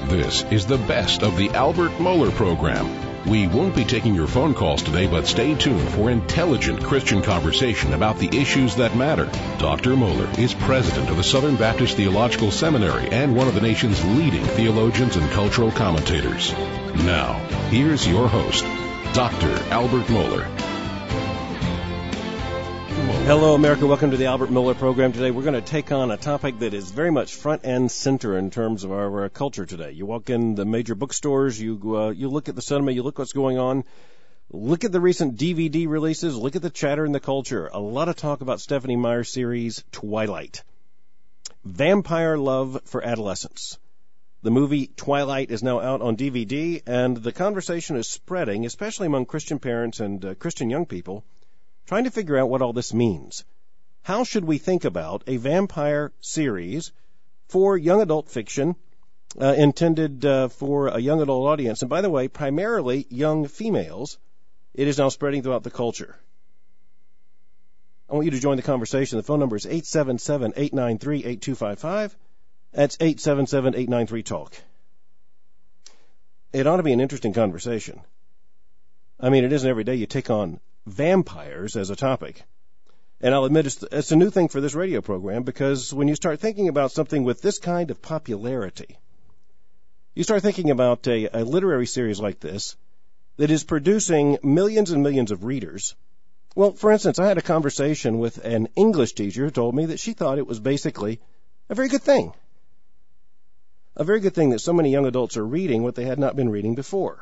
This is the best of the Albert Mohler program. We won't be taking your phone calls today, but stay tuned for intelligent Christian conversation about the issues that matter. Dr. Mohler is president of the Southern Baptist Theological Seminary and one of the nation's leading theologians and cultural commentators. Now, here's your host, Dr. Albert Mohler. Hello, America. Welcome to the Albert Mohler program. Today we're going to take on a topic that is very much front and center in terms of our culture today. You walk in the major bookstores, you look at the cinema, you look what's going on, look at the recent DVD releases, look at the chatter in the culture. A lot of talk about Stephenie Meyer's series, Twilight. Vampire love for adolescents. The movie Twilight is now out on DVD, and the conversation is spreading, especially among Christian parents and Christian young people, trying to figure out what all this means. How should we think about a vampire series for young adult fiction intended for a young adult audience? And by the way, primarily young females. It is now spreading throughout the culture. I want you to join the conversation. The phone number is 877-893-8255. That's 877-893-TALK. It ought to be an interesting conversation. I mean, it isn't every day you take on vampires as a topic. And I'll admit it's a new thing for this radio program, because when you start thinking about something with this kind of popularity, you start thinking about a literary series like this that is producing millions and millions of readers. Well, for instance, I had a conversation with an English teacher who told me that she thought it was basically a very good thing. A very good thing that so many young adults are reading what they had not been reading before.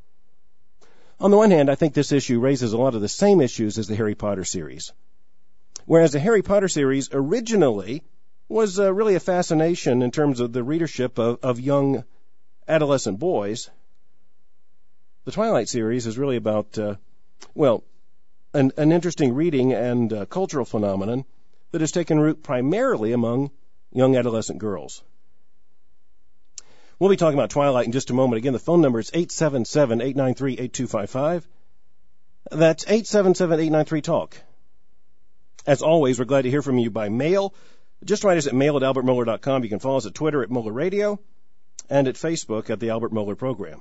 On the one hand, I think this issue raises a lot of the same issues as the Harry Potter series. Whereas the Harry Potter series originally was really a fascination in terms of the readership of young adolescent boys, the Twilight series is really about, an interesting reading and cultural phenomenon that has taken root primarily among young adolescent girls. We'll be talking about Twilight in just a moment. Again, the phone number is 877-893-8255. That's 877-893-TALK. As always, we're glad to hear from you by mail. Just write us at mail@albertmohler.com. You can follow us at Twitter at Mohler Radio and at Facebook at the Albert Mohler Program.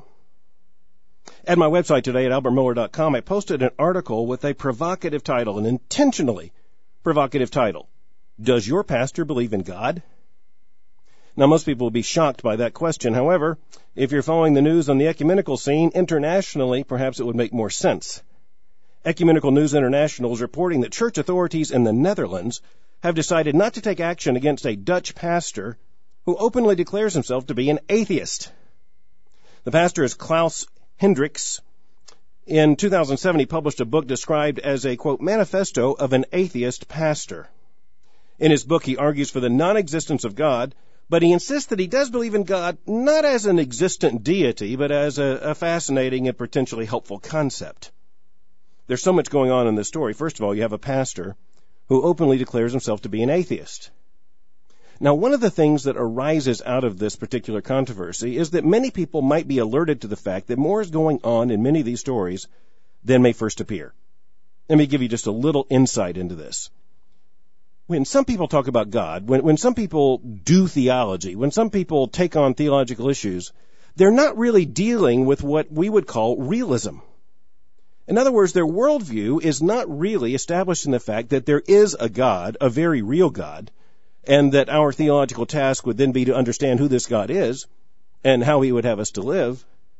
At my website today at albertmohler.com, I posted an article with a provocative title, an intentionally provocative title. Does your pastor believe in God? Now, most people will be shocked by that question. However, if you're following the news on the ecumenical scene internationally, perhaps it would make more sense. Ecumenical News International is reporting that church authorities in the Netherlands have decided not to take action against a Dutch pastor who openly declares himself to be an atheist. The pastor is Klaus Hendricks. In 2007, he published a book described as a, quote, manifesto of an atheist pastor. In his book, he argues for the non-existence of God, but he insists that he does believe in God not as an existent deity, but as a fascinating and potentially helpful concept. There's so much going on in this story. First of all, you have a pastor who openly declares himself to be an atheist. Now, one of the things that arises out of this particular controversy is that many people might be alerted to the fact that more is going on in many of these stories than may first appear. Let me give you just a little insight into this. When some people talk about God, when some people do theology, when some people take on theological issues, they're not really dealing with what we would call realism. In other words, their worldview is not really established in the fact that there is a God, a very real God, and that our theological task would then be to understand who this God is and how he would have us to live.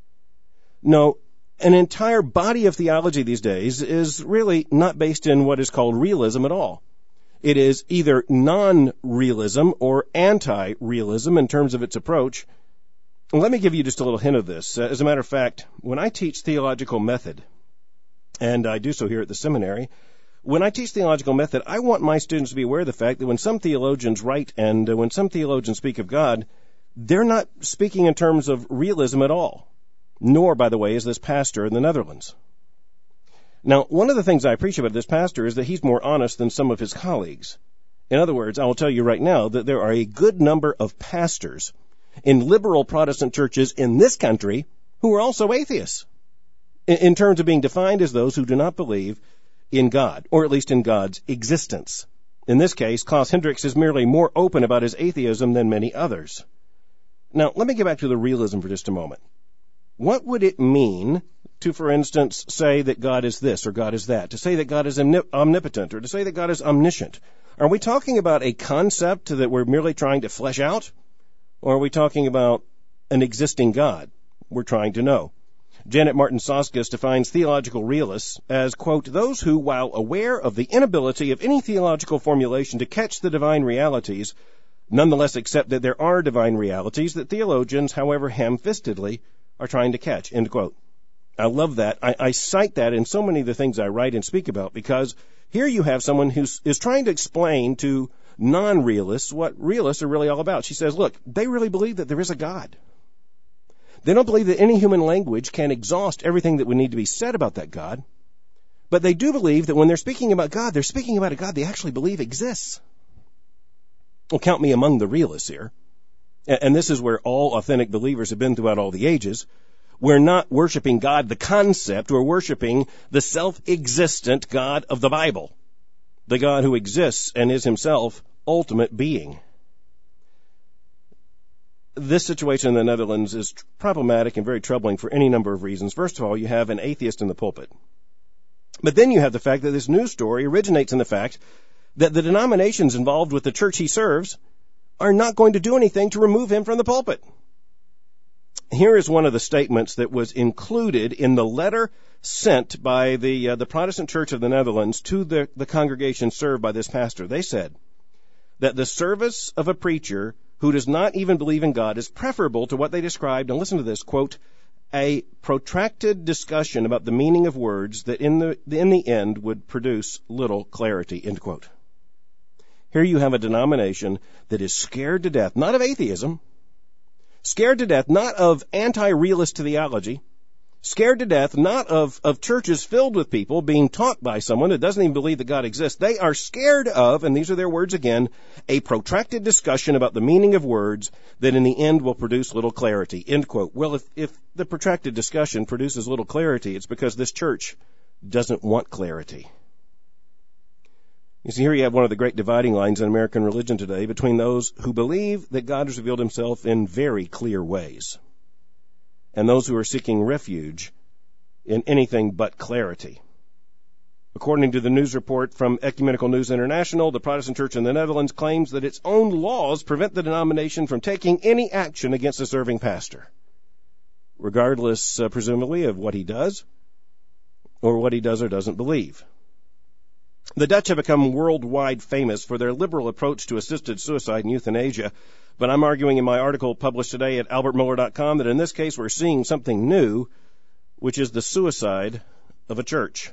No, an entire body of theology these days is really not based in what is called realism at all. It is either non-realism or anti-realism in terms of its approach. Let me give you just a little hint of this. As a matter of fact, when I teach theological method, and I do so here at the seminary, when I teach theological method, I want my students to be aware of the fact that when some theologians write and when some theologians speak of God, they're not speaking in terms of realism at all, nor, by the way, is this pastor in the Netherlands. Now, one of the things I appreciate about this pastor is that he's more honest than some of his colleagues. In other words, I will tell you right now that there are a good number of pastors in liberal Protestant churches in this country who are also atheists, in terms of being defined as those who do not believe in God, or at least in God's existence. In this case, Klaus Hendricks is merely more open about his atheism than many others. Now, let me get back to the realism for just a moment. What would it mean to, for instance, say that God is this or God is that, to say that God is omnipotent or to say that God is omniscient? Are we talking about a concept that we're merely trying to flesh out, or are we talking about an existing God we're trying to know? Janet Martin Soskis defines theological realists as, quote, those who, while aware of the inability of any theological formulation to catch the divine realities, nonetheless accept that there are divine realities that theologians, however ham-fistedly, are trying to catch, end quote. I love that. I cite that in so many of the things I write and speak about, because here you have someone who is trying to explain to non-realists what realists are really all about. She says, look, they really believe that there is a God. They don't believe that any human language can exhaust everything that would need to be said about that God. But they do believe that when they're speaking about God, they're speaking about a God they actually believe exists. Well, count me among the realists here. And this is where all authentic believers have been throughout all the ages. We're not worshiping God, the concept. We're worshiping the self-existent God of the Bible, the God who exists and is himself ultimate being. This situation in the Netherlands is problematic and very troubling for any number of reasons. First of all, you have an atheist in the pulpit. But then you have the fact that this news story originates in the fact that the denominations involved with the church he serves are not going to do anything to remove him from the pulpit. Here is one of the statements that was included in the letter sent by the Protestant Church of the Netherlands to the congregation served by this pastor. They said that the service of a preacher who does not even believe in God is preferable to what they described, and listen to this, quote, a protracted discussion about the meaning of words that in the end would produce little clarity, end quote. Here you have a denomination that is scared to death, not of atheism, scared to death not of anti-realist theology, scared to death not of churches filled with people being taught by someone that doesn't even believe that God exists. They are scared of, and these are their words again, a protracted discussion about the meaning of words that in the end will produce little clarity, end quote. Well, if the protracted discussion produces little clarity, it's because this church doesn't want clarity. You see, here you have one of the great dividing lines in American religion today between those who believe that God has revealed himself in very clear ways and those who are seeking refuge in anything but clarity. According to the news report from Ecumenical News International, the Protestant Church in the Netherlands claims that its own laws prevent the denomination from taking any action against a serving pastor, regardless, presumably, of what he does or what he does or doesn't believe. The Dutch have become worldwide famous for their liberal approach to assisted suicide and euthanasia, but I'm arguing in my article published today at albertmoeller.com that in this case we're seeing something new, which is the suicide of a church.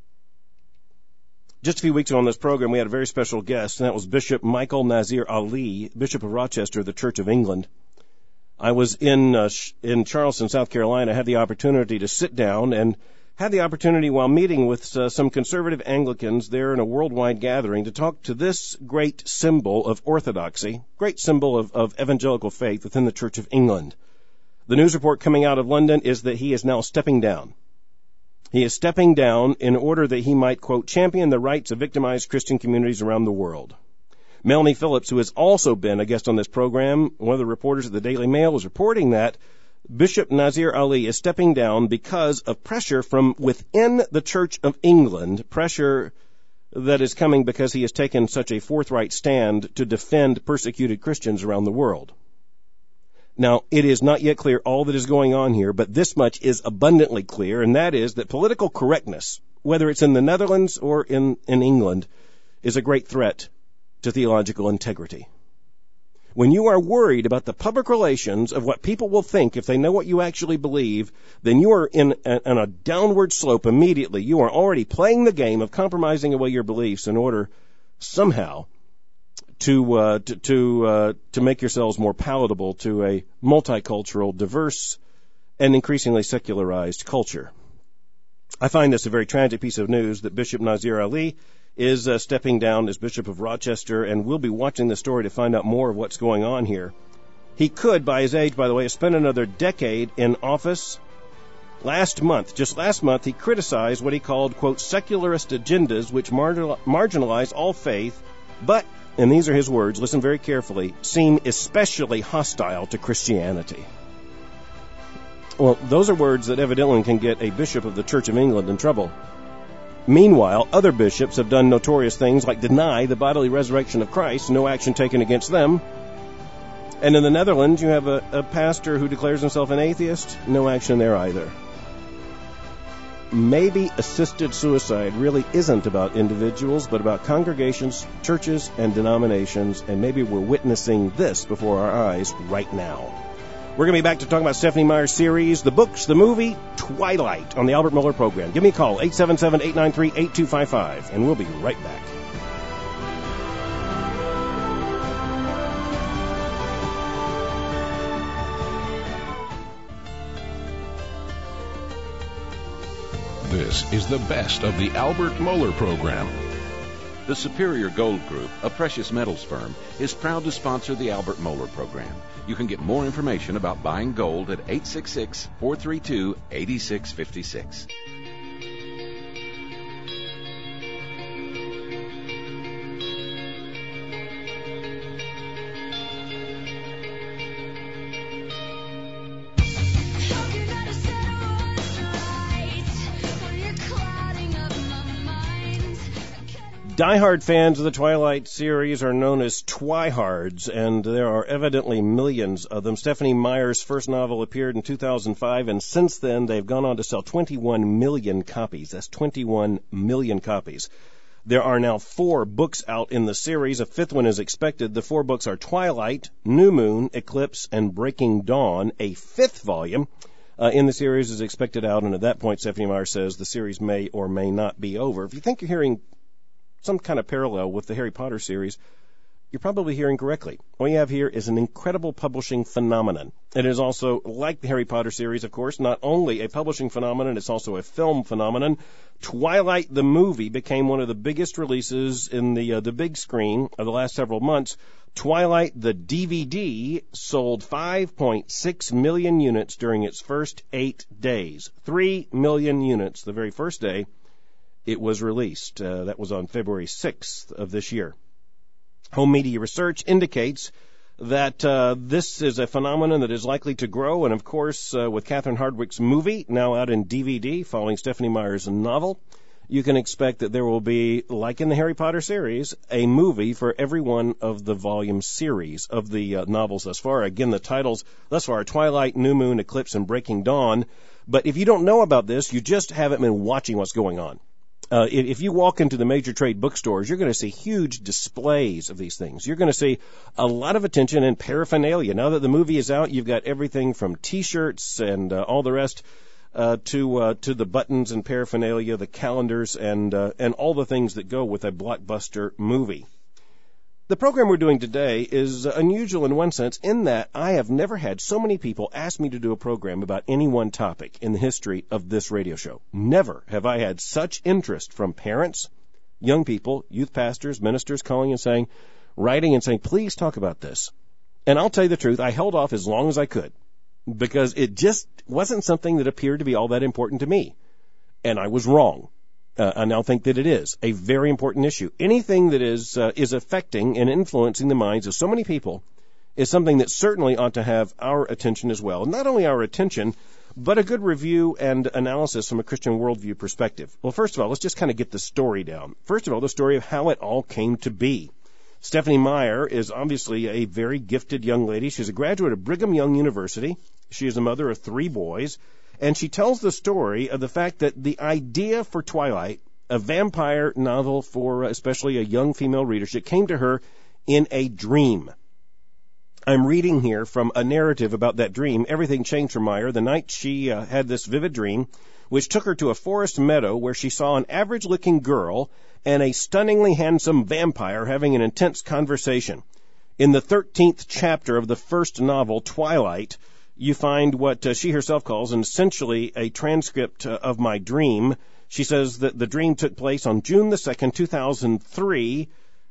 Just a few weeks ago on this program, we had a very special guest, and that was Bishop Michael Nazir Ali, Bishop of Rochester, the Church of England. I was in Charleston, South Carolina, had the opportunity to sit down and had the opportunity while meeting with some conservative Anglicans there in a worldwide gathering to talk to this great symbol of orthodoxy, great symbol of evangelical faith within the Church of England. The news report coming out of London is that he is now stepping down. He is stepping down in order that he might, quote, champion the rights of victimized Christian communities around the world. Melanie Phillips, who has also been a guest on this program, one of the reporters at the Daily Mail, was reporting that Bishop Nazir Ali is stepping down because of pressure from within the Church of England, pressure that is coming because he has taken such a forthright stand to defend persecuted Christians around the world. Now, it is not yet clear all that is going on here, but this much is abundantly clear, and that is that political correctness, whether it's in the Netherlands or in England, is a great threat to theological integrity. When you are worried about the public relations of what people will think if they know what you actually believe, then you are in a downward slope immediately. You are already playing the game of compromising away your beliefs in order somehow to make yourselves more palatable to a multicultural, diverse, and increasingly secularized culture. I find this a very tragic piece of news that Bishop Nazir Ali is stepping down as Bishop of Rochester, and we'll be watching the story to find out more of what's going on here. He could, by his age, by the way, have spent another decade in office. Just last month, he criticized what he called, quote, secularist agendas which marginalize all faith, but and these are his words, listen very carefully, seem especially hostile to Christianity. Well, those are words that evidently can get a bishop of the Church of England in trouble. Meanwhile, other bishops have done notorious things like deny the bodily resurrection of Christ, no action taken against them. And in the Netherlands, you have a pastor who declares himself an atheist, no action there either. Maybe assisted suicide really isn't about individuals, but about congregations, churches, and denominations, and maybe we're witnessing this before our eyes right now. We're going to be back to talk about Stephenie Meyer's series, the books, the movie, Twilight, on the Albert Mohler program. Give me a call, 877-893-8255, and we'll be right back. This is the best of the Albert Mohler program. The Superior Gold Group, a precious metals firm, is proud to sponsor the Albert Mohler program. You can get more information about buying gold at 866-432-8656. Diehard fans of the Twilight series are known as Twihards, and there are evidently millions of them. Stephenie Meyer's first novel appeared in 2005, and since then they've gone on to sell 21 million copies. That's 21 million copies. There are now 4 books out in the series. A 5th one is expected. The 4 books are Twilight, New Moon, Eclipse, and Breaking Dawn. A 5th volume in the series is expected out, and at that point, Stephenie Meyer says the series may or may not be over. If you think you're hearing some kind of parallel with the Harry Potter series, you're probably hearing correctly. What you have here is an incredible publishing phenomenon. It is also, like the Harry Potter series, of course, not only a publishing phenomenon, it's also a film phenomenon. Twilight, the movie, became one of the biggest releases in the big screen of the last several months. Twilight, the DVD, sold 5.6 million units during its first 8 days. 3 million units the very first day it was released. That was on February 6th of this year. Home media research indicates that this is a phenomenon that is likely to grow, and of course, with Catherine Hardwicke's movie now out in DVD following Stephenie Meyer's novel, you can expect that there will be, like in the Harry Potter series, a movie for every one of the volume series of the novels thus far. Again, the titles thus far are Twilight, New Moon, Eclipse, and Breaking Dawn. But if you don't know about this, you just haven't been watching what's going on. If you walk into the major trade bookstores, you're going to see huge displays of these things. You're going to see a lot of attention and paraphernalia. Now that the movie is out, you've got everything from T-shirts and all the rest to the buttons and paraphernalia, the calendars, and all the things that go with a blockbuster movie. The program we're doing today is unusual in one sense in that I have never had so many people ask me to do a program about any one topic in the history of this radio show. Never have I had such interest from parents, young people, youth pastors, ministers calling and saying, writing and saying, please talk about this. And I'll tell you the truth, I held off as long as I could because it just wasn't something that appeared to be all that important to me. And I was wrong. I now think that it is a very important issue. Anything that is affecting and influencing the minds of so many people is something that certainly ought to have our attention as well. Not only our attention, but a good review and analysis from a Christian worldview perspective. Well, first of all, let's just kind of get the story down. First of all, the story of how it all came to be. Stephenie Meyer is obviously a very gifted young lady. She's a graduate of Brigham Young University. She is a mother of 3 boys. And she tells the story of the fact that the idea for Twilight, a vampire novel for especially a young female readership, came to her in a dream. I'm reading here from a narrative about that dream. Everything changed for Meyer the night she had this vivid dream, which took her to a forest meadow where she saw an average-looking girl and a stunningly handsome vampire having an intense conversation. In the 13th chapter of the first novel, Twilight, you find what she herself calls essentially a transcript of my dream. She says that the dream took place on June the 2nd, 2003,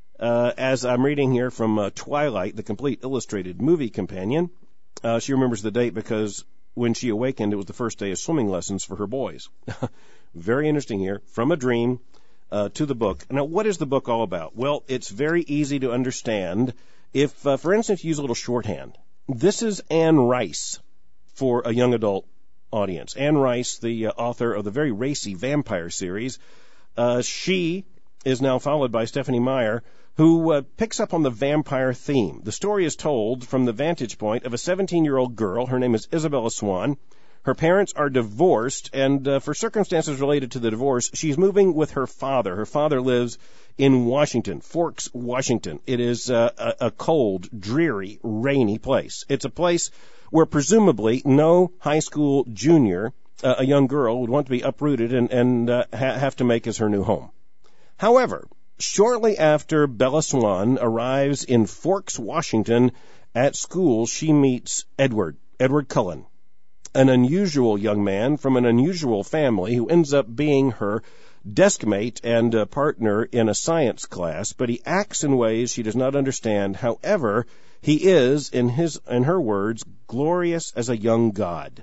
as I'm reading here from Twilight, the complete illustrated movie companion. She remembers the date because when she awakened, it was the first day of swimming lessons for her boys. Very interesting here. From a dream, to the book. Now, what is the book all about? Well, it's very easy to understand if, for instance, you use a little shorthand. This is Anne Rice for a young adult audience. Anne Rice, the author of the very racy vampire series. She is now followed by Stephanie Meyer, who picks up on the vampire theme. The story is told from the vantage point of a 17-year-old girl. Her name is Isabella Swan. Her parents are divorced, and for circumstances related to the divorce, she's moving with her father. Her father lives in Washington, Forks, Washington. It is a cold, dreary, rainy place. It's a place where presumably no high school junior, a young girl, would want to be uprooted and have to make as her new home. However, shortly after Bella Swan arrives in Forks, Washington, at school, she meets Edward Cullen, an unusual young man from an unusual family who ends up being her deskmate and partner in a science class, but he acts in ways she does not understand. However, he is, in her words, glorious as a young god.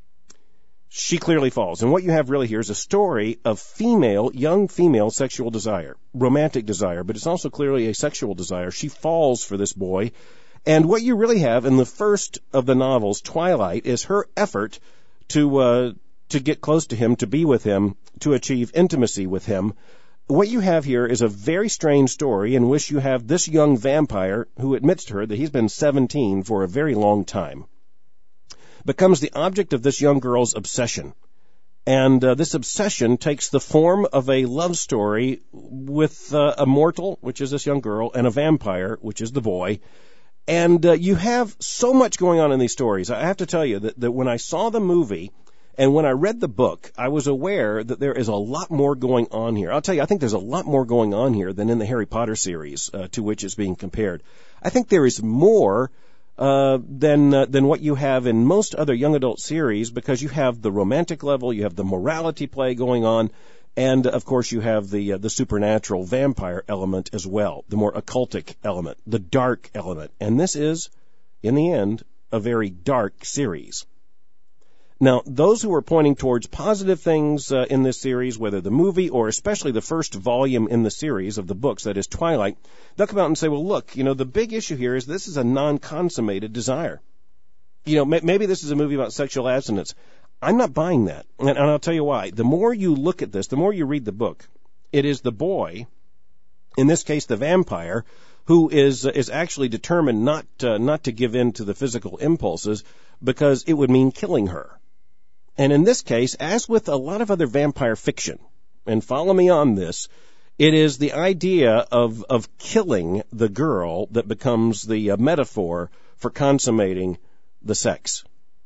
She clearly falls. And what you have really here is a story of young female sexual desire, romantic desire, but it's also clearly a sexual desire. She falls for this boy. And what you really have in the first of the novels, Twilight, is her effort to get close to him, to be with him, to achieve intimacy with him. What you have here is a very strange story in which you have this young vampire who admits to her that he's been 17 for a very long time, becomes the object of this young girl's obsession. And this obsession takes the form of a love story with a mortal, which is this young girl, and a vampire, which is the boy. And you have so much going on in these stories. I have to tell you that when I saw the movie and when I read the book, I was aware that there is a lot more going on here. I'll tell you, I think there's a lot more going on here than in the Harry Potter series to which it's being compared. I think there is more than what you have in most other young adult series, because you have the romantic level, you have the morality play going on, and of course you have the supernatural vampire element as well, the more occultic element, the dark element. And this is, in the end, a very dark series. Now, those who are pointing towards positive things in this series, whether the movie or especially the first volume in the series of the books, that is Twilight, they'll come out and say, well, look, the big issue here is this is a non-consummated desire. Maybe this is a movie about sexual abstinence. I'm not buying that, and I'll tell you why. The more you look at this, the more you read the book, it is the boy, in this case the vampire, who is actually determined not to give in to the physical impulses because it would mean killing her. And in this case, as with a lot of other vampire fiction, and follow me on this, it is the idea of killing the girl that becomes the metaphor for consummating the sex.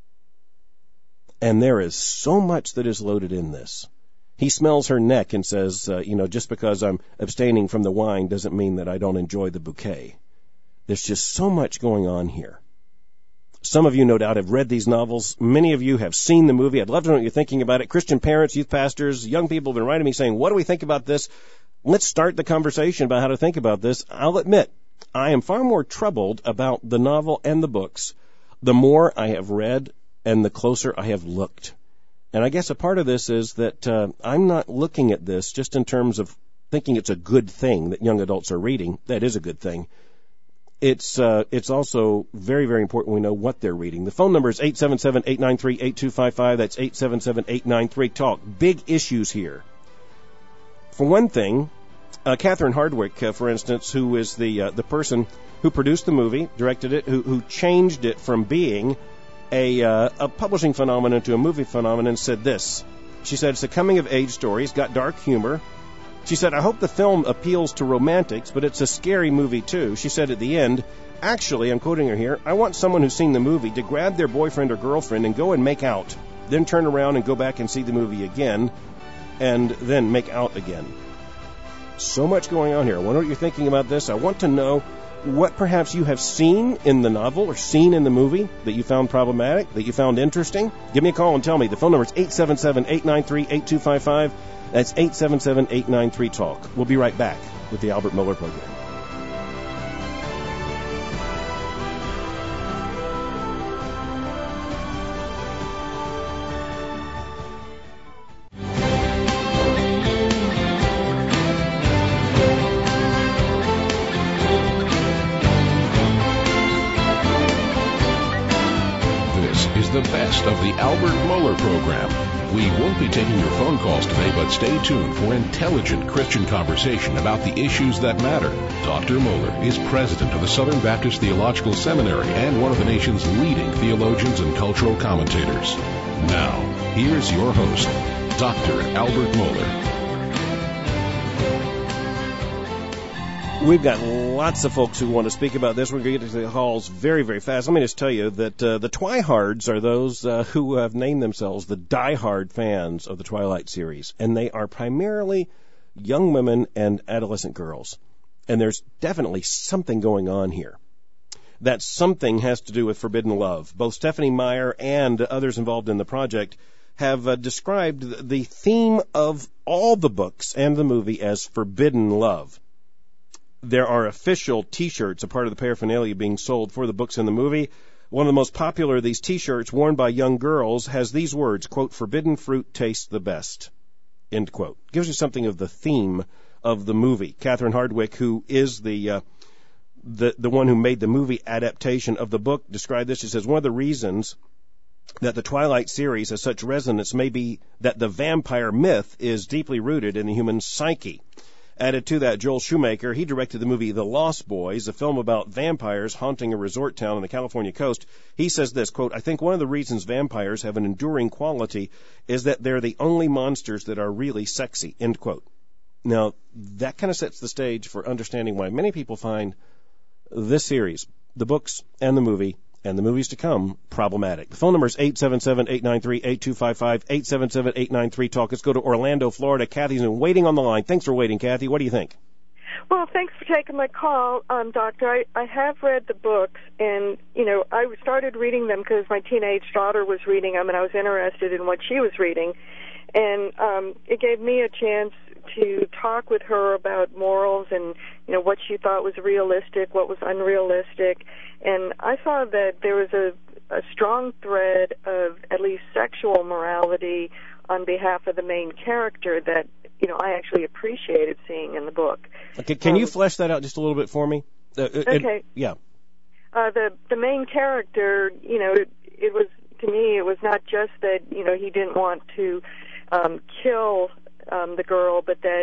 And there is so much that is loaded in this. He smells her neck and says, just because I'm abstaining from the wine doesn't mean that I don't enjoy the bouquet. There's just so much going on here. Some of you, no doubt, have read these novels. Many of you have seen the movie. I'd love to know what you're thinking about it. Christian parents, youth pastors, young people have been writing me saying, what do we think about this? Let's start the conversation about how to think about this. I'll admit, I am far more troubled about the novel and the books the more I have read and the closer I have looked. And I guess a part of this is that I'm not looking at this just in terms of thinking it's a good thing that young adults are reading. That is a good thing. It's also very, very important we know what they're reading. The phone number is 877-893-8255. That's 877-893-TALK. Big issues here. For one thing, Catherine Hardwicke, for instance, who is the person who produced the movie, directed it, who changed it from being a publishing phenomenon to a movie phenomenon, said this. She said, it's a coming-of-age story. It's got dark humor. She said, I hope the film appeals to romantics, but it's a scary movie, too. She said at the end, actually, I'm quoting her here, I want someone who's seen the movie to grab their boyfriend or girlfriend and go and make out, then turn around and go back and see the movie again, and then make out again. So much going on here. I wonder what you're thinking about this. I want to know what perhaps you have seen in the novel or seen in the movie that you found problematic, that you found interesting. Give me a call and tell me. The phone number is 877-893-8255. That's 877-893-TALK. We'll be right back with the Albert Mohler Program. the best of the Albert Mohler program. We won't be taking your phone calls today, but stay tuned for intelligent Christian conversation about the issues that matter. Dr. Mohler is president of the Southern Baptist Theological Seminary and one of the nation's leading theologians and cultural commentators. Now, here's your host, Dr. Albert Mohler. We've got lots of folks who want to speak about this. We're going to get to the calls very, very fast. Let me just tell you that the Twihards are those who have named themselves the diehard fans of the Twilight series, and they are primarily young women and adolescent girls. And there's definitely something going on here. That something has to do with forbidden love. Both Stephanie Meyer and others involved in the project have described the theme of all the books and the movie as forbidden love. There are official T-shirts, a part of the paraphernalia being sold for the books in the movie. One of the most popular of these T-shirts, worn by young girls, has these words, quote, "Forbidden fruit tastes the best," end quote. Gives you something of the theme of the movie. Catherine Hardwicke, who is the one who made the movie adaptation of the book, described this. She says, one of the reasons that the Twilight series has such resonance may be that the vampire myth is deeply rooted in the human psyche. Added to that, Joel Schumacher, he directed the movie The Lost Boys, a film about vampires haunting a resort town on the California coast. He says this, quote, "I think one of the reasons vampires have an enduring quality is that they're the only monsters that are really sexy," end quote. Now, that kind of sets the stage for understanding why many people find this series, the books and the movie, and the movies to come, problematic. The phone number is 877-893-8255, 877-893-TALK. Let's go to Orlando, Florida. Kathy's been waiting on the line. Thanks for waiting, Kathy. What do you think? Well, thanks for taking my call, Doctor. I have read the books, and, I started reading them because my teenage daughter was reading them, and I was interested in what she was reading. And it gave me a chance to talk with her about morals and, what she thought was realistic, what was unrealistic. And I saw that there was a strong thread of at least sexual morality on behalf of the main character that, I actually appreciated seeing in the book. Okay, can you flesh that out just a little bit for me? Okay. Yeah. The main character, it was, to me, it was not just that, he didn't want to kill the girl, but that,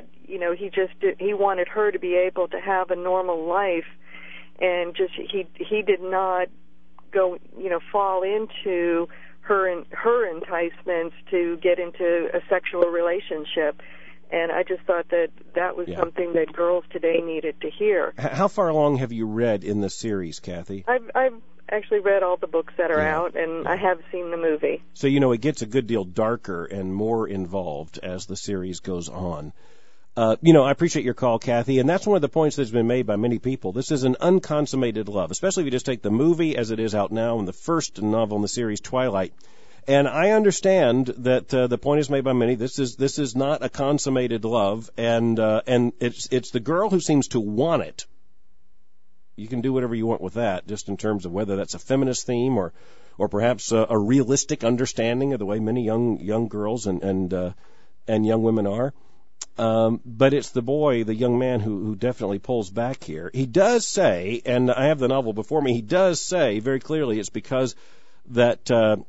he wanted her to be able to have a normal life, and just he did not go, fall into her enticements to get into a sexual relationship. And I just thought that was something that girls today needed to hear. How far along have you read in the series, Kathy? I've actually read all the books that are out, and I have seen the movie. So, it gets a good deal darker and more involved as the series goes on. I appreciate your call, Kathy, and that's one of the points that's been made by many people. This is an unconsummated love, especially if you just take the movie as it is out now and the first novel in the series, Twilight. And I understand that the point is made by many. This is not a consummated love, and it's the girl who seems to want it. You can do whatever you want with that, just in terms of whether that's a feminist theme or perhaps a realistic understanding of the way many young girls and young women are. But it's the boy, the young man, who definitely pulls back here. He does say, and I have the novel before me, he does say very clearly it's because that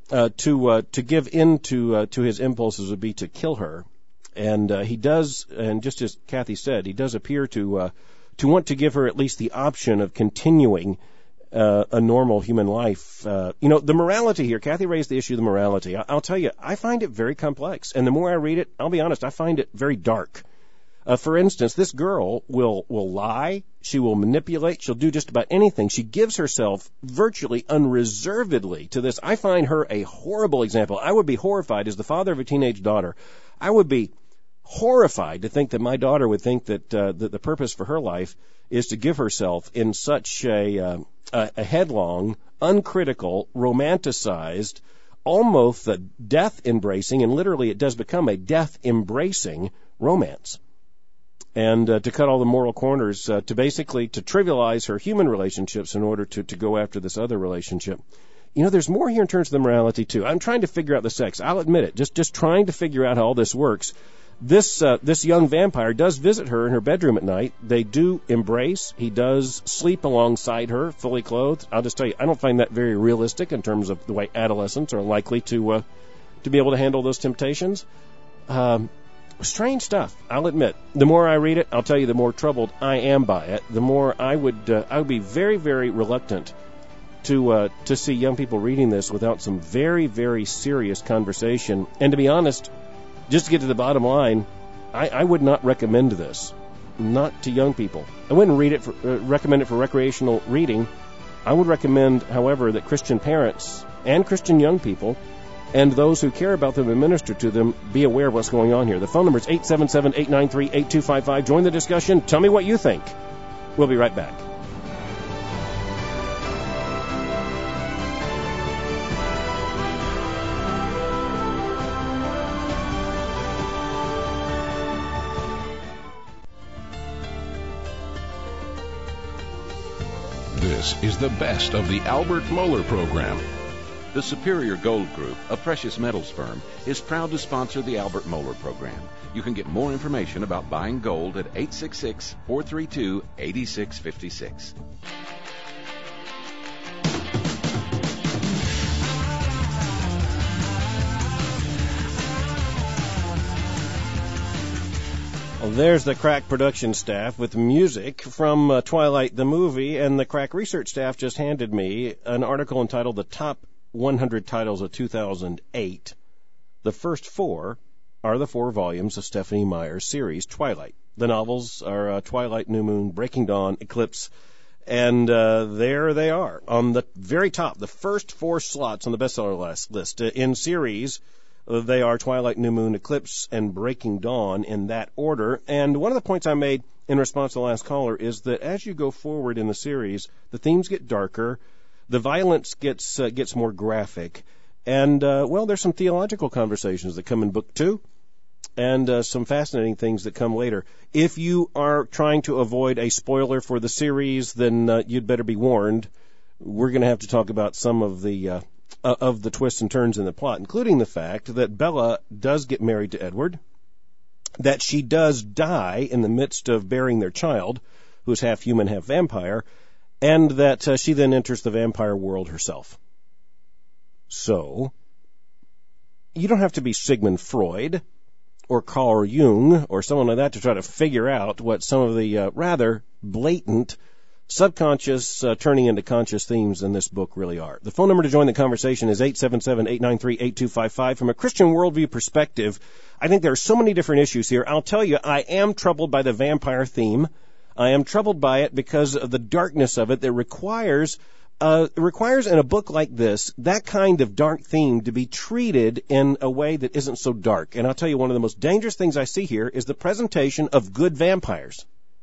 to give in to his impulses would be to kill her. And he does, and just as Kathy said, he does appear to want to give her at least the option of continuing a normal human life. The morality here, Kathy raised the issue of the morality. I'll tell you, I find it very complex. And the more I read it, I'll be honest, I find it very dark. For instance, this girl will lie, she will manipulate, she'll do just about anything. She gives herself virtually unreservedly to this. I find her a horrible example. I would be horrified as the father of a teenage daughter. I would be horrified to think that my daughter would think that the purpose for her life is to give herself in such a headlong, uncritical, romanticized, almost a death-embracing, and literally it does become a death-embracing romance. And to cut all the moral corners, to trivialize her human relationships in order to go after this other relationship. There's more here in terms of the morality, too. I'm trying to figure out the sex. I'll admit it. Just trying to figure out how all this works. This young vampire does visit her in her bedroom at night. They do embrace. He does sleep alongside her, fully clothed. I'll just tell you, I don't find that very realistic in terms of the way adolescents are likely to be able to handle those temptations. Strange stuff, I'll admit. The more I read it, I'll tell you, the more troubled I am by it. The more I would be very, very reluctant to see young people reading this without some very, very serious conversation. And to be honest, just to get to the bottom line, I would not recommend this, not to young people. I wouldn't recommend it for recreational reading. I would recommend, however, that Christian parents and Christian young people and those who care about them and minister to them be aware of what's going on here. The phone number is 877-893-8255. Join the discussion. Tell me what you think. We'll be right back. This is the best of the Albert Mohler program. The Superior Gold Group, a precious metals firm, is proud to sponsor the Albert Mohler program. You can get more information about buying gold at 866-432-8656. Well, there's the Crack production staff with music from Twilight the movie, and the Crack research staff just handed me an article entitled The Top 100 Titles of 2008. The first 4 are the 4 volumes of Stephenie Meyer's series, Twilight. The novels are Twilight, New Moon, Breaking Dawn, Eclipse, and there they are on the very top, the first 4 slots on the bestseller list. In series, they are Twilight, New Moon, Eclipse, and Breaking Dawn in that order. And one of the points I made in response to the last caller is that as you go forward in the series, the themes get darker, the violence gets more graphic, and there's some theological conversations that come in book 2, and some fascinating things that come later. If you are trying to avoid a spoiler for the series, then you'd better be warned. We're going to have to talk about some of the twists and turns in the plot, including the fact that Bella does get married to Edward, that she does die in the midst of bearing their child, who's half human, half vampire, and that she then enters the vampire world herself. So, you don't have to be Sigmund Freud or Carl Jung or someone like that to try to figure out what some of the rather blatant subconscious turning into conscious themes in this book really are. The phone number to join the conversation is 877-893-8255. From a Christian worldview perspective, I think there are so many different issues here. I'll tell you, I am troubled by the vampire theme. I am troubled by it because of the darkness of it that requires in a book like this, that kind of dark theme to be treated in a way that isn't so dark. And I'll tell you, one of the most dangerous things I see here is the presentation of good vampires.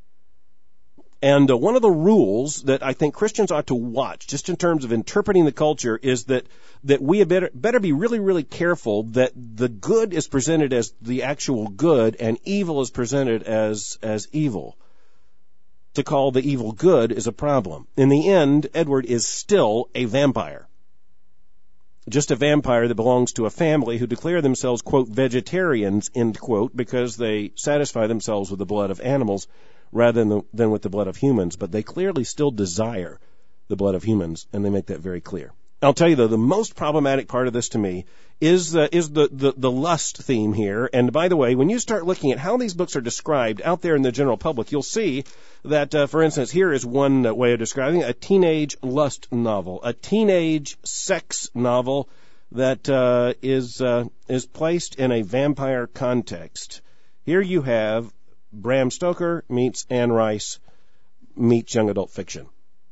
And one of the rules that I think Christians ought to watch, just in terms of interpreting the culture, is that we better be really, really careful that the good is presented as the actual good and evil is presented as evil. To call the evil good is a problem. In the end, Edward is still a vampire. Just a vampire that belongs to a family who declare themselves, quote, vegetarians, end quote, because they satisfy themselves with the blood of animals rather than with the blood of humans. But they clearly still desire the blood of humans, and they make that very clear. I'll tell you, though, the most problematic part of this to me is the lust theme here. And by the way, when you start looking at how these books are described out there in the general public, you'll see that, for instance, here is one way of describing a teenage lust novel, a teenage sex novel that is placed in a vampire context. Here you have Bram Stoker meets Anne Rice meets young adult fiction.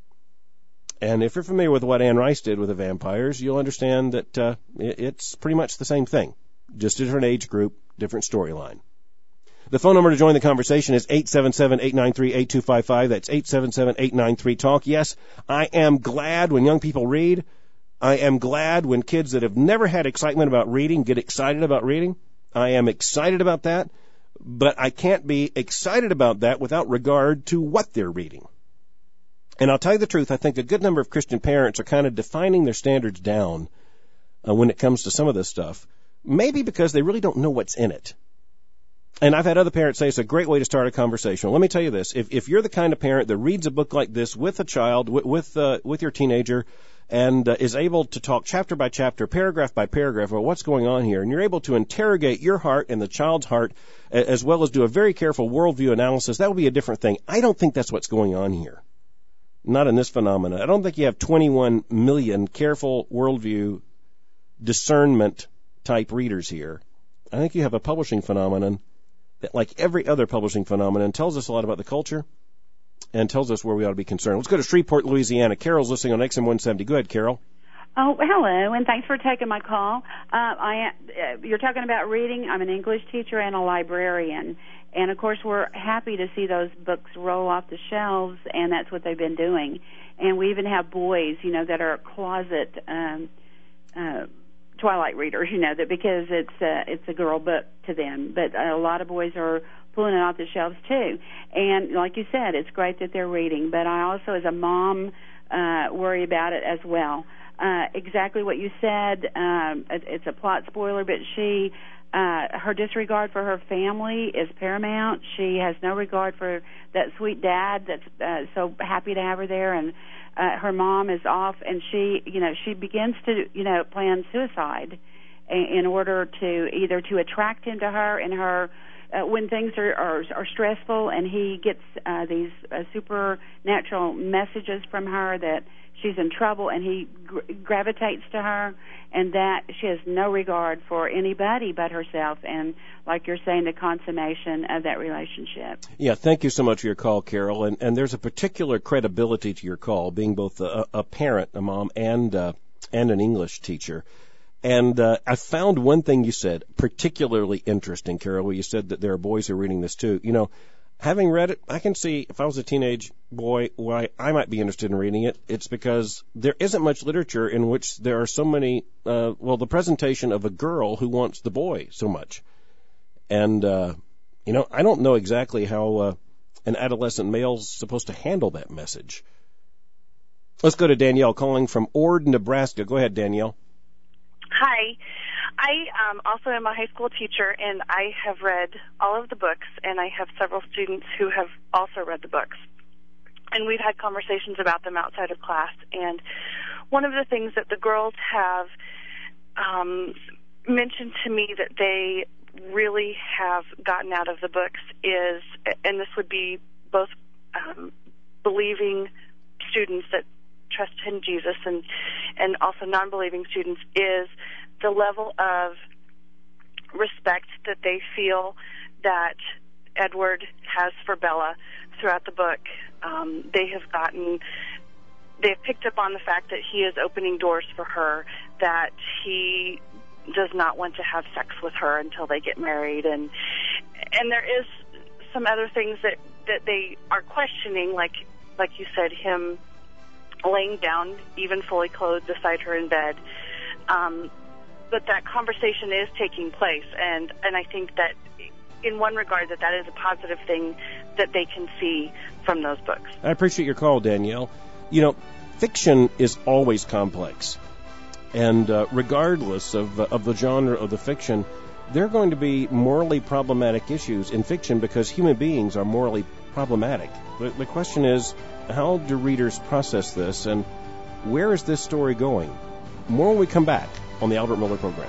And if you're familiar with what Anne Rice did with the vampires, you'll understand that it's pretty much the same thing. Just a different age group, different storyline. The phone number to join the conversation is 877-893-8255. That's 877-893-TALK. Yes, I am glad when young people read. I am glad when kids that have never had excitement about reading get excited about reading. I am excited about that. But I can't be excited about that without regard to what they're reading. And I'll tell you the truth, I think a good number of Christian parents are kind of defining their standards down when it comes to some of this stuff, maybe because they really don't know what's in it. And I've had other parents say it's a great way to start a conversation. Well, let me tell you this. If you're the kind of parent that reads a book like this with a child, with your teenager, and is able to talk chapter by chapter, paragraph by paragraph about what's going on here, and you're able to interrogate your heart and the child's heart, as well as do a very careful worldview analysis, that will be a different thing. I don't think that's what's going on here. Not in this phenomenon. I don't think you have 21 million careful worldview discernment type readers here. I think you have a publishing phenomenon that, like every other publishing phenomenon, tells us a lot about the culture and tells us where we ought to be concerned. Let's go to Shreveport, Louisiana. Carol's listening on XM 170. Go ahead, Carol. Oh, hello, and thanks for taking my call. You're talking about reading. I'm an English teacher and a librarian. And, of course, we're happy to see those books roll off the shelves, and that's what they've been doing. And we even have boys, that are closet Twilight readers, that because it's a girl book to them. But a lot of boys are pulling it off the shelves, too. And like you said, it's great that they're reading. But I also, as a mom, worry about it as well. Exactly what you said. It's a plot spoiler, but her disregard for her family is paramount. She has no regard for that sweet dad that's so happy to have her there, and her mom is off, and she begins to plan suicide in order to either to attract him to her and her when things are stressful, and he gets these supernatural messages from her that she's in trouble, and he gravitates to her, and that she has no regard for anybody but herself, and like you're saying, the consummation of that relationship. Yeah, thank you so much for your call, Carol, and there's a particular credibility to your call, being both a parent, a mom, and an English teacher. And I found one thing you said particularly interesting, Carol, where you said that there are boys who are reading this too. Having read it, I can see if I was a teenage boy why I might be interested in reading it. It's because there isn't much literature in which there are so many, the presentation of a girl who wants the boy so much. And, I don't know exactly how an adolescent male's supposed to handle that message. Let's go to Danielle calling from Ord, Nebraska. Go ahead, Danielle. Hi. I also am a high school teacher, and I have read all of the books, and I have several students who have also read the books. And we've had conversations about them outside of class. And one of the things that the girls have mentioned to me that they really have gotten out of the books is, and this would be both believing students that trust in Jesus and also non-believing students, is the level of respect that they feel that Edward has for Bella throughout the book. They've picked up on the fact that he is opening doors for her, that he does not want to have sex with her until they get married, and there is some other things that they are questioning, like you said, him laying down, even fully clothed, beside her in bed. But that conversation is taking place, and I think that in one regard that is a positive thing that they can see from those books. I appreciate your call, Danielle. Fiction is always complex, and regardless of the genre of the fiction, there are going to be morally problematic issues in fiction because human beings are morally problematic. The question is, how do readers process this, and where is this story going? More when we come back on the Albert Mohler Program.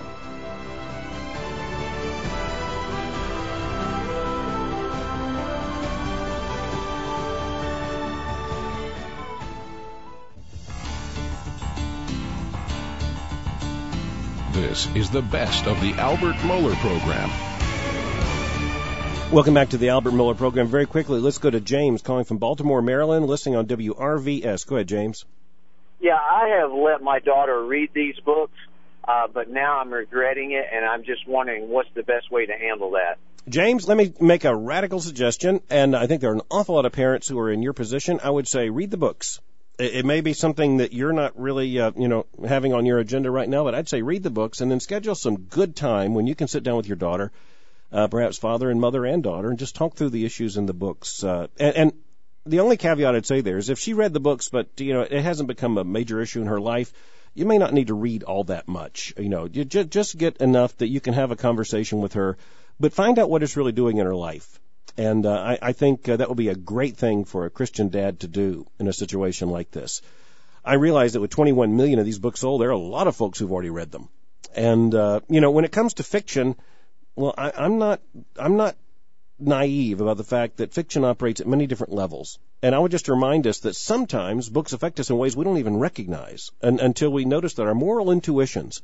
This is the best of the Albert Mohler Program. Welcome back to the Albert Mohler Program. Very quickly, let's go to James calling from Baltimore, Maryland, listening on WRVS. Go ahead, James. Yeah, I have let my daughter read these books, but now I'm regretting it, and I'm just wondering what's the best way to handle that. James, let me make a radical suggestion, and I think there are an awful lot of parents who are in your position. I would say read the books. It may be something that you're not really, having on your agenda right now, but I'd say read the books and then schedule some good time when you can sit down with your daughter, perhaps father and mother and daughter, and just talk through the issues in the books. And the only caveat I'd say there is if she read the books, but, it hasn't become a major issue in her life, you may not need to read all that much. You just get enough that you can have a conversation with her but find out what it's really doing in her life. And I think that would be a great thing for a Christian dad to do in a situation like this. I realize that with 21 million of these books sold, there are a lot of folks who've already read them. And, when it comes to fiction, well, I'm not naive about the fact that fiction operates at many different levels. And I would just remind us that sometimes books affect us in ways we don't even recognize until we notice that our moral intuitions,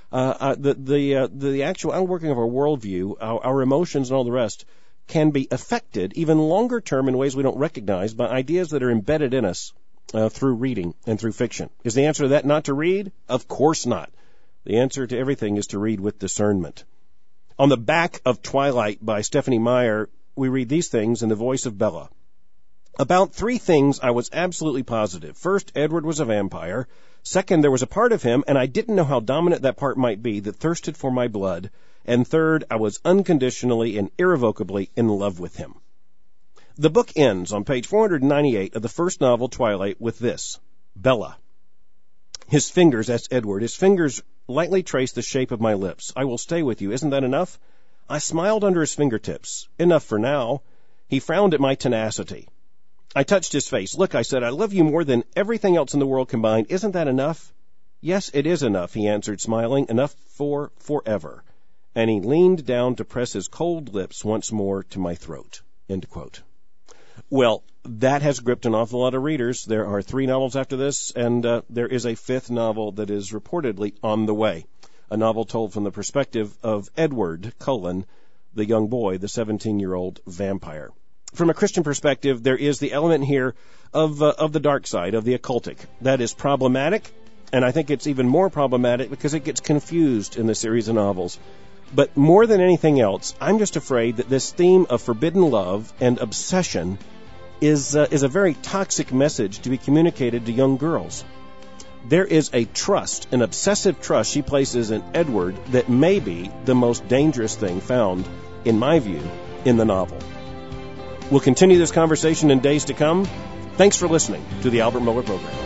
the actual outworking of our worldview, our emotions and all the rest, can be affected even longer term in ways we don't recognize by ideas that are embedded in us through reading and through fiction. Is the answer to that not to read? Of course not. The answer to everything is to read with discernment. On the back of Twilight by Stephanie Meyer, we read these things in the voice of Bella. About 3 things I was absolutely positive. First, Edward was a vampire. Second, there was a part of him, and I didn't know how dominant that part might be, that thirsted for my blood. And third, I was unconditionally and irrevocably in love with him. The book ends on page 498 of the first novel, Twilight, with this: Bella. His fingers, that's Edward, his fingers lightly trace the shape of my lips. I will stay with you. Isn't that enough? I smiled under his fingertips. Enough for now. He frowned at my tenacity. I touched his face. Look, I said, I love you more than everything else in the world combined. Isn't that enough? Yes, it is enough, he answered, smiling. Enough for forever. And he leaned down to press his cold lips once more to my throat. End quote. Well, that has gripped an awful lot of readers. There are 3 novels after this, and there is a 5th novel that is reportedly on the way. A novel told from the perspective of Edward Cullen, the young boy, the 17-year-old vampire. From a Christian perspective, there is the element here of the dark side, of the occultic. That is problematic, and I think it's even more problematic because it gets confused in the series of novels. But more than anything else, I'm just afraid that this theme of forbidden love and obsession is a very toxic message to be communicated to young girls. There is a trust, an obsessive trust she places in Edward that may be the most dangerous thing found, in my view, in the novel. We'll continue this conversation in days to come. Thanks for listening to the Albert Mohler Program.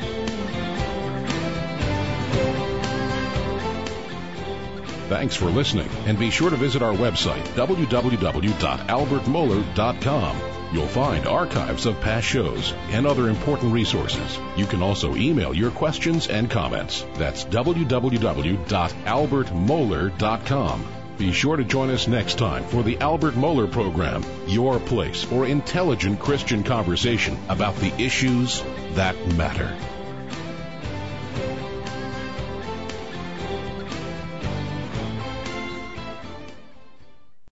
Thanks for listening, and be sure to visit our website, www.albertmohler.com. You'll find archives of past shows and other important resources. You can also email your questions and comments. That's www.albertmohler.com. Be sure to join us next time for the Albert Mohler Program, your place for intelligent Christian conversation about the issues that matter.